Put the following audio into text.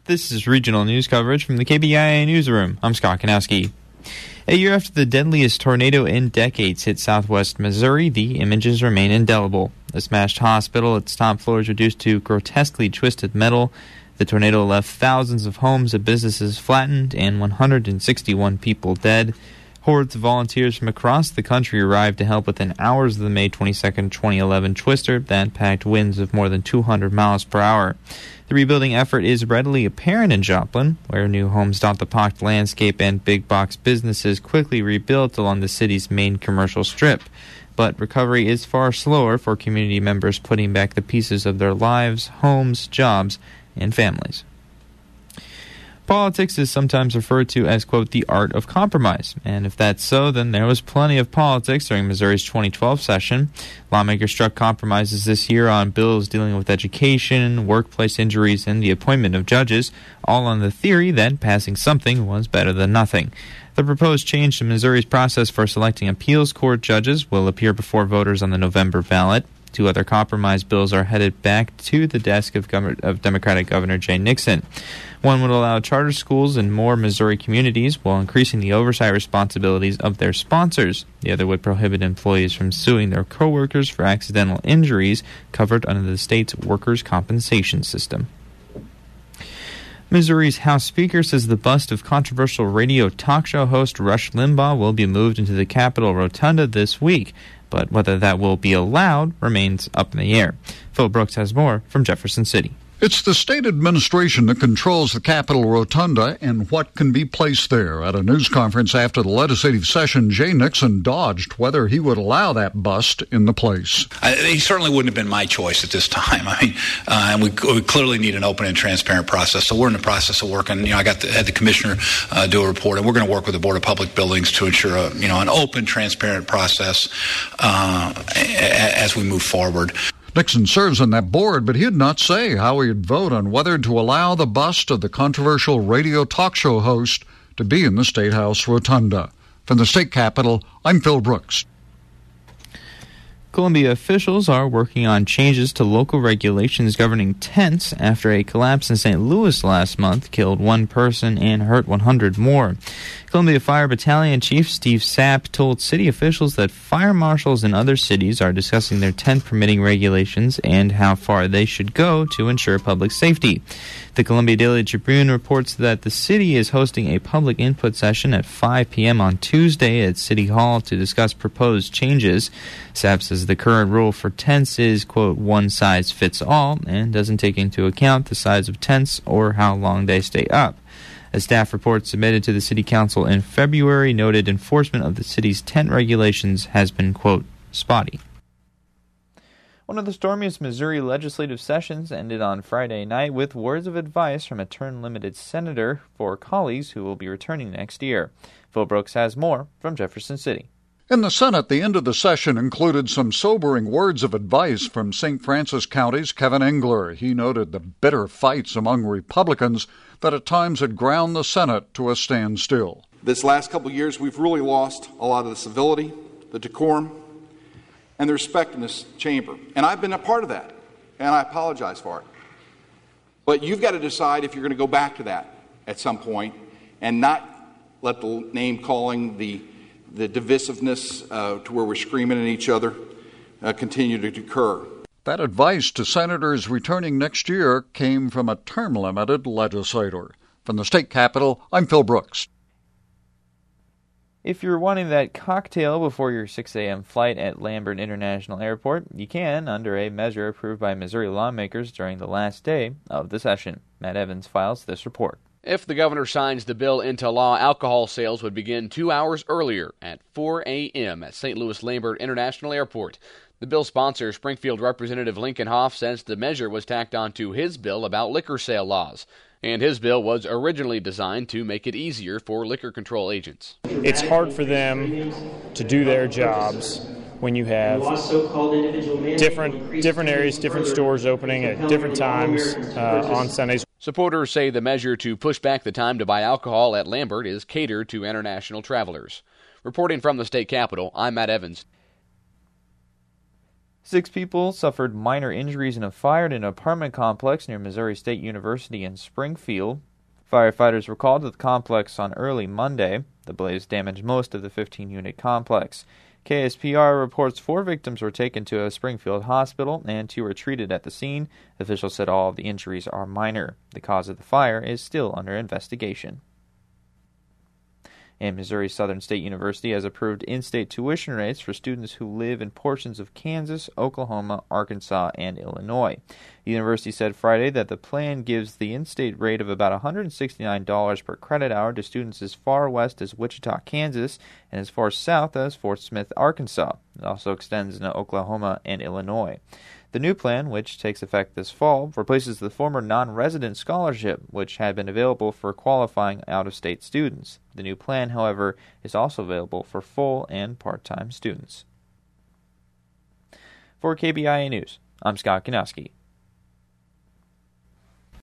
This is regional news coverage from the KBIA newsroom. I'm Scott Kanowski. A year after the deadliest tornado in decades hit southwest Missouri, the images remain indelible. A smashed hospital, its top floors reduced to grotesquely twisted metal. The tornado left thousands of homes and businesses flattened and 161 people dead. Hordes of volunteers from across the country arrived to help within hours of the May 22, 2011 twister that packed winds of more than 200 miles per hour. The rebuilding effort is readily apparent in Joplin, where new homes dot the pocked landscape and big box businesses quickly rebuilt along the city's main commercial strip. But recovery is far slower for community members putting back the pieces of their lives, homes, jobs, and families. Politics is sometimes referred to as, quote, the art of compromise. And if that's so, then there was plenty of politics during Missouri's 2012 session. Lawmakers struck compromises this year on bills dealing with education, workplace injuries, and the appointment of judges, all on the theory that passing something was better than nothing. The proposed change to Missouri's process for selecting appeals court judges will appear before voters on the November ballot. Two other compromise bills are headed back to the desk of Democratic Governor Jay Nixon. One would allow charter schools in more Missouri communities while increasing the oversight responsibilities of their sponsors. The other would prohibit employees from suing their coworkers for accidental injuries covered under the state's workers' compensation system. Missouri's House Speaker says the bust of controversial radio talk show host Rush Limbaugh will be moved into the Capitol Rotunda this week, but whether that will be allowed remains up in the air. Phil Brooks has more from Jefferson City. It's the state administration that controls the Capitol Rotunda and what can be placed there. At a news conference after the legislative session, Jay Nixon dodged whether he would allow that bust in the place. He certainly wouldn't have been my choice at this time. And we clearly need an open and transparent process. So we're in the process of working. I had the commissioner do a report, and we're going to work with the Board of Public Buildings to ensure an open, transparent process as we move forward. Nixon serves on that board, but he did not say how he would vote on whether to allow the bust of the controversial radio talk show host to be in the State House Rotunda. From the state capitol, I'm Phil Brooks. Columbia officials are working on changes to local regulations governing tents after a collapse in St. Louis last month killed one person and hurt 100 more. Columbia Fire Battalion Chief Steve Sapp told city officials that fire marshals in other cities are discussing their tent permitting regulations and how far they should go to ensure public safety. The Columbia Daily Tribune reports that the city is hosting a public input session at 5 p.m. on Tuesday at City Hall to discuss proposed changes. Sapp says the current rule for tents is, quote, one size fits all and doesn't take into account the size of tents or how long they stay up. A staff report submitted to the City Council in February noted enforcement of the city's tent regulations has been, quote, spotty. One of the stormiest Missouri legislative sessions ended on Friday night with words of advice from a term-limited senator for colleagues who will be returning next year. Phil Brooks has more from Jefferson City. In the Senate, the end of the session included some sobering words of advice from St. Francis County's Kevin Engler. He noted the bitter fights among Republicans that at times had ground the Senate to a standstill. This last couple of years, we've really lost a lot of the civility, the decorum, and the respect in this chamber. And I've been a part of that, and I apologize for it. But you've got to decide if you're going to go back to that at some point and not let the name-calling, the divisiveness to where we're screaming at each other continue to occur. That advice to senators returning next year came from a term-limited legislator. From the state capitol, I'm Phil Brooks. If you're wanting that cocktail before your 6 a.m. flight at Lambert International Airport, you can under a measure approved by Missouri lawmakers during the last day of the session. Matt Evans files this report. If the governor signs the bill into law, alcohol sales would begin 2 hours earlier at 4 a.m. at St. Louis Lambert International Airport. The bill sponsor, Springfield Representative Lincoln Hoff, says the measure was tacked onto his bill about liquor sale laws. And his bill was originally designed to make it easier for liquor control agents. It's hard for them to do their jobs when you have different areas, different stores opening at different times on Sundays. Supporters say the measure to push back the time to buy alcohol at Lambert is catered to international travelers. Reporting from the state capitol, I'm Matt Evans. 6 people suffered minor injuries in a fire in an apartment complex near Missouri State University in Springfield. Firefighters were called to the complex on early Monday. The blaze damaged most of the 15-unit complex. KSPR reports 4 victims were taken to a Springfield hospital and 2 were treated at the scene. Officials said all of the injuries are minor. The cause of the fire is still under investigation. And Missouri Southern State University has approved in-state tuition rates for students who live in portions of Kansas, Oklahoma, Arkansas, and Illinois. The university said Friday that the plan gives the in-state rate of about $169 per credit hour to students as far west as Wichita, Kansas, and as far south as Fort Smith, Arkansas. It also extends into Oklahoma and Illinois. The new plan, which takes effect this fall, replaces the former non-resident scholarship, which had been available for qualifying out-of-state students. The new plan, however, is also available for full and part-time students. For KBIA News, I'm Scott Kanowski.